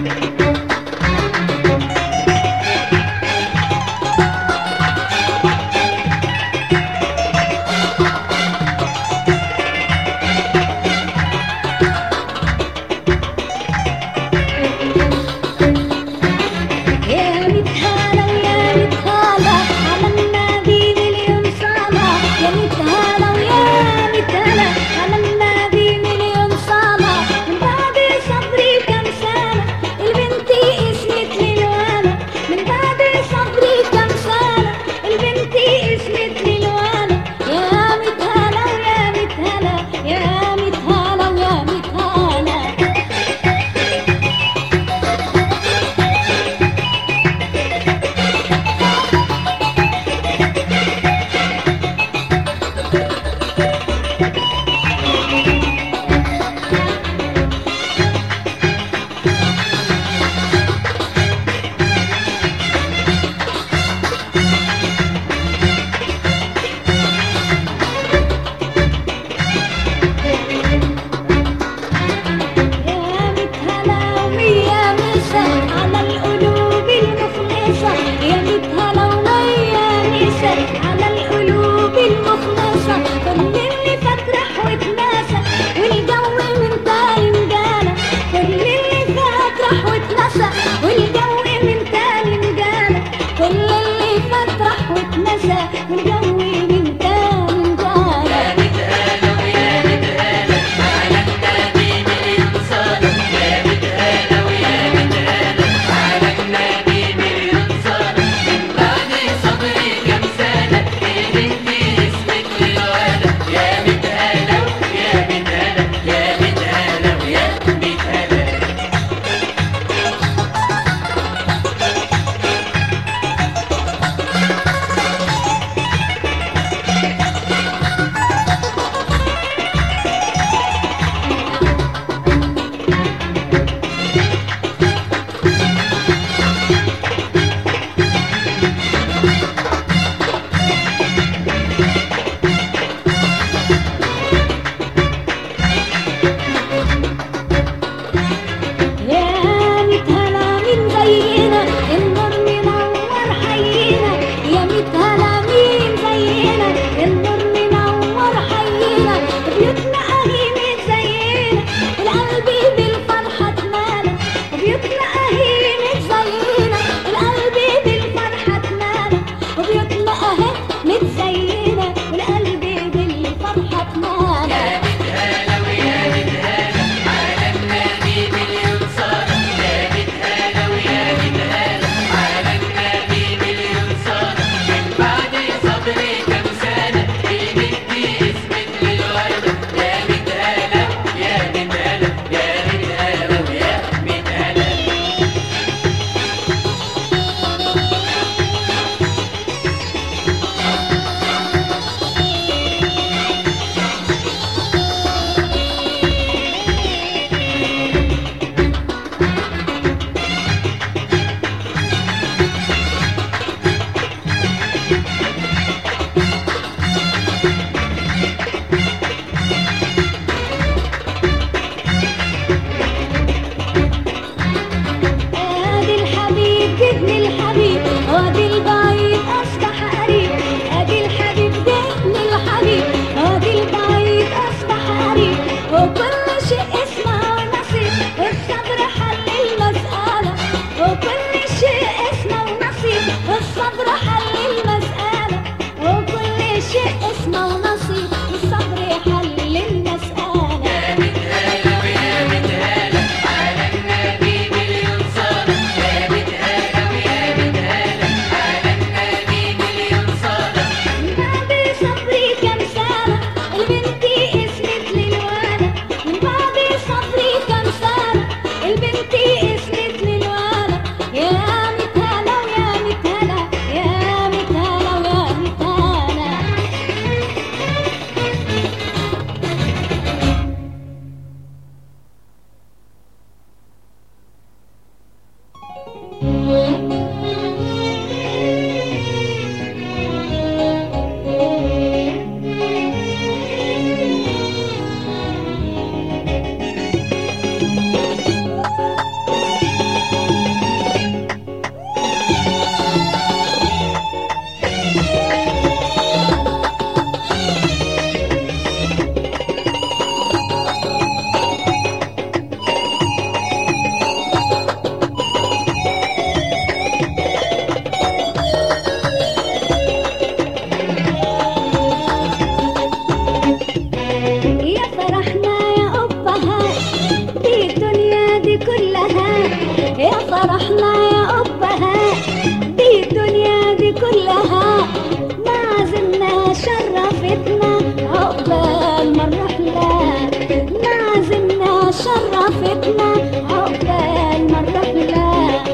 البنت يا فرحنا يا أبهات، دي الدنيا دي كلها معزمنا شرفتنا عقبال ما نروح لها، معزمنا شرفتنا عقبال ما نروح لها.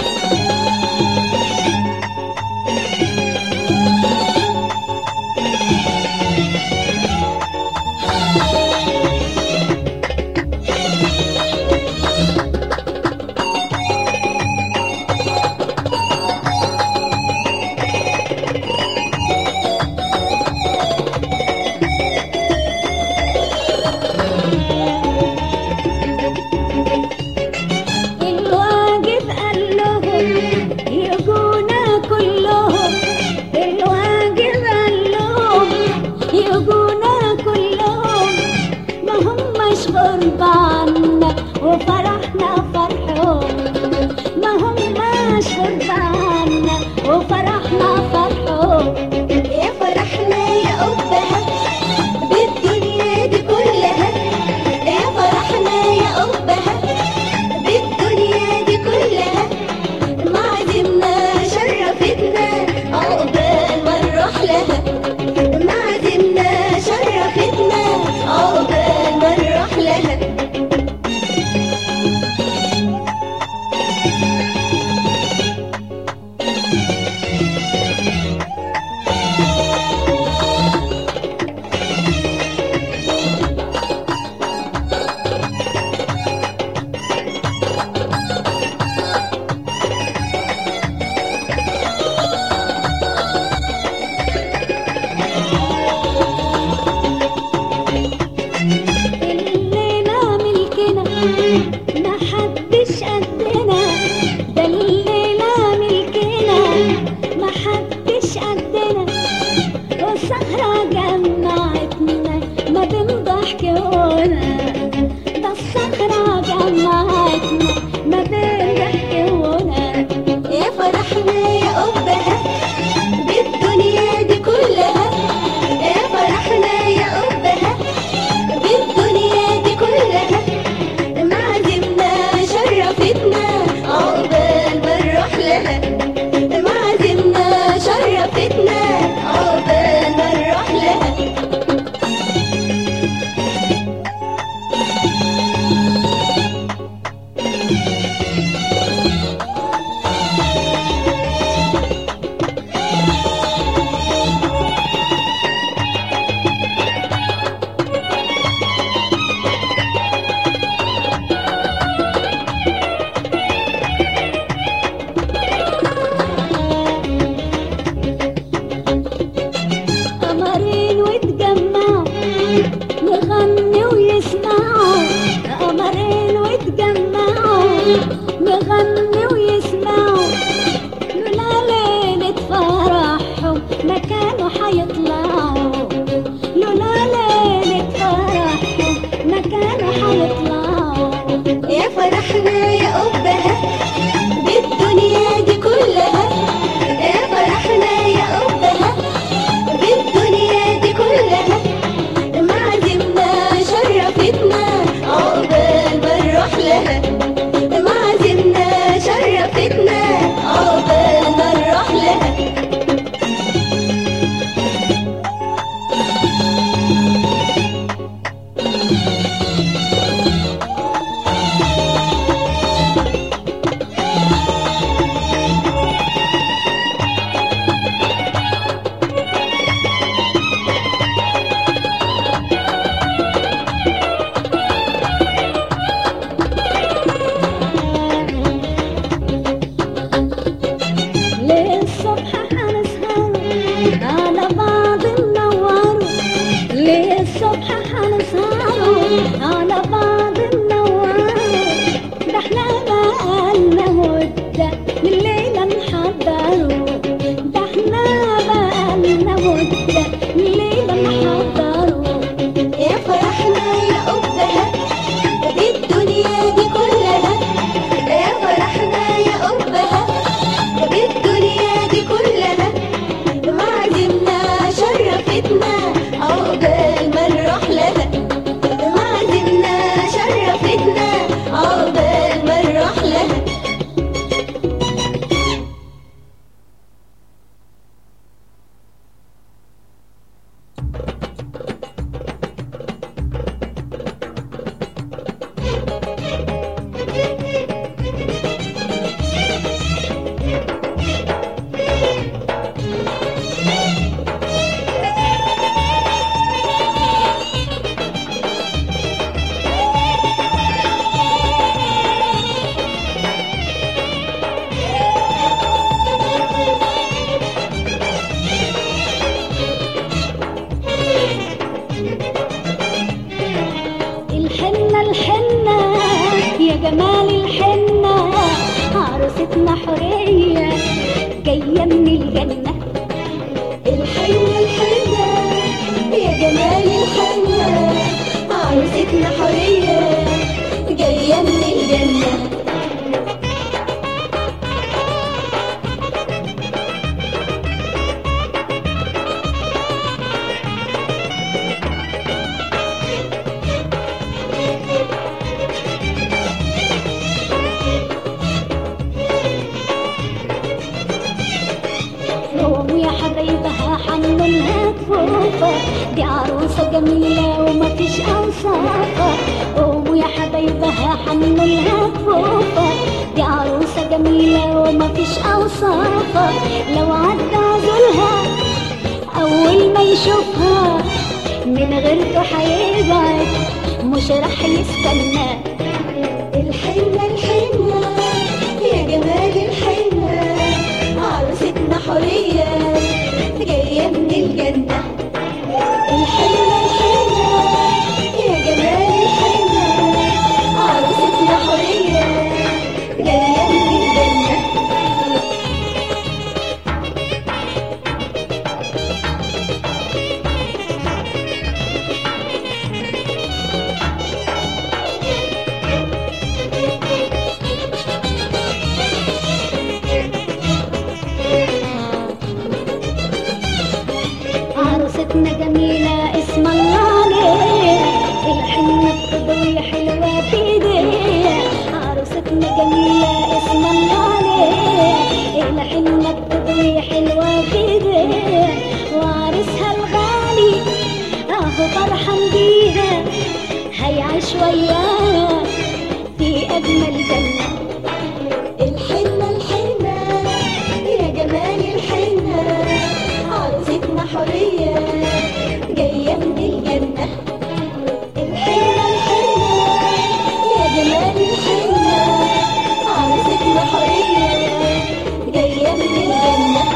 الواجب قال لهم يجونا كلهم، الواجب قال لهم يجونا كلهم، ما هماش غربة عنا وفرحنا فرحهم، ما هماش غربة عنا وفرحنا فرحهم. يا فرحنا يا أبهات بالدنيا دي كلها، يا فرحنا يا أبهات بالدنيا دي كلها، معزمنا شرفتنا عقبال ما نروح لها، معزمنا شرفتنا عقبال ما نروح لها. الليلة ملكنا محدش قدنا، ده الليلة ملكنا محدش قدنا، والسهرة جمعتنا ما بين ضحك وغنى، ده السهرة جمعتنا ما بين ضحك وغنى. يا فرحنا يا أبهات بالدنيا دي كلها، يا فرحنا يا أبهات بالدنيا دي كلها، معزمنا شرفتنا عقبال ما نروح لها، معزمنا شرفتنا عقبال ما نروح لها. قمرين واتجمعوا نغني ويسمعوا، قمرين واتجمعوا نغني ويسمعوا، لولا ليلة فرحهم ما كانوا حيطلعوا، لولا ليلة فرحهم ما كانوا حيطلعوا. يا فرحنا يا أبهات بالدنيا دي كلها، يا فرحنا يا أبهات بالدنيا دي كلها، معزمنا شرفتنا عقبال ما نروح لها، معزمنا شرفتنا عقبال ما نروح لها. عروستنا حورية جاية من الجنة. الحنة الحنة يا جمال الحنة، عروستنا حورية جاية من الجنة. قوموا يا حبايبها حنوا لها كفوفة، دي عروسة جميلة ومفيش أوصافها. قوموا يا حبايبها حنوا لها كفوفة، دي عروسة جميلة ومفيش أوصافها. لو عدى عزولها أول ما يشوفها من غيرته هيبعد مش راح يستنى. الحنة الحنة يا جمال الحنة، عروستنا حورية جاية من الجنة. الحنة الحنة يا جمال الحنة، عروستنا حورية جاية من الجنة. عروستنا جميلة اسم الله عليها، الحنة بتضوي حلوة في ايديها. عروستنا جميلة اسم الله عليها، الحنة بتضوي حلوة في ايديها. وعرسها الغالي اهو فرحان بيها، هيعيش وياها في اجمل جنة. الحنة الحنة يا جمال الحنة، عروستنا حورية جاية من الجنة. الحنة الحنة يا جمال الحنة، عروستنا حورية جاية من الجنة.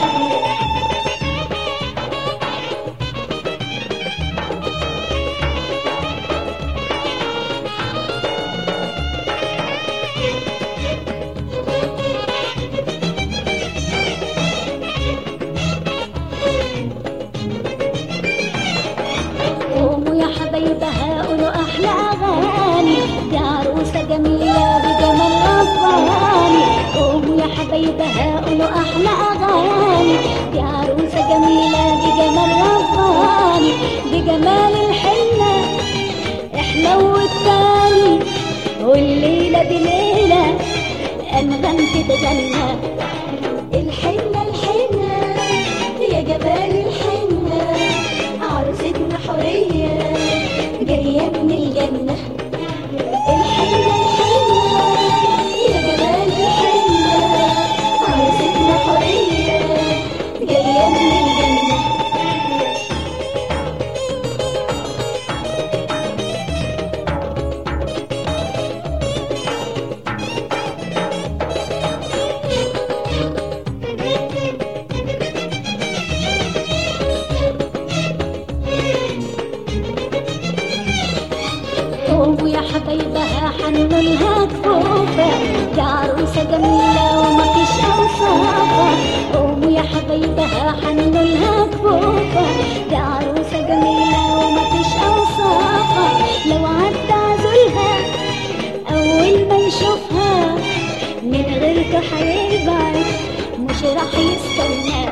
قوموا يا حبايبها قولوا احلى اغاني، دي عروسه جميله بجمال رباني. قوموا يا حبايبها قولوا احلى اغاني، دي عروسه جميله بجمال رباني. بجمال الحنه احنا والتاني، والليله بليله انغام تتغنى. الحنة الحنة يا جمال الحنة، عروستنا حورية جاية من الجنة. الحنة الحنة يا جمال الحنة، عروستنا حورية جاية من الجنة. قوموا يا حبايبها حنوا لها كفوفة، دي عروسة جميلة ومفيش أوصافها. قوموا يا حبايبها حنوا لها كفوفة، دي عروسة جميلة ومفيش أوصافها. لو عدى عزولها أول ما يشوفها من غيرته هيبعد مش راح يستنى.